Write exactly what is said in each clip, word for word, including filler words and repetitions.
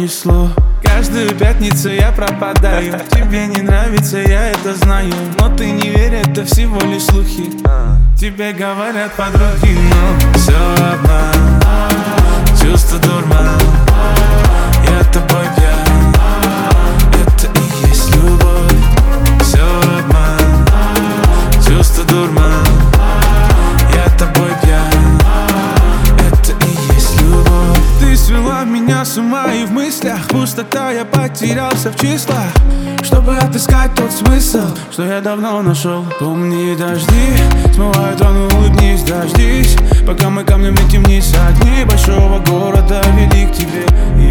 пронесло. Каждую пятницу я пропадаю. Тебе не нравится, я это знаю. Но ты не верь, это всего лишь слухи. Тебе говорят подруги, но все обман, чувство дурман. Я тобой пьян, это и есть любовь. Все обман, чувство дурман. Я тобой пьян, это и есть любовь. Ты свела меня с ума, и в мыслях пустота, я потерялся в числах, чтобы отыскать тот смысл, что я давно нашел. Помни, дожди смывают рану, улыбнись, дождись, пока мы камнем летим вниз. Огни большого города вели к тебе.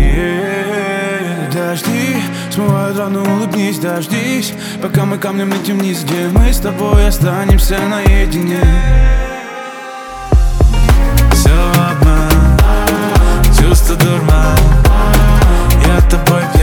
Дожди смывают рану, улыбнись, дождись, пока мы камнем летим вниз, где мы с тобой останемся наедине. Все обман, чувство дурман. Я тобой пьян.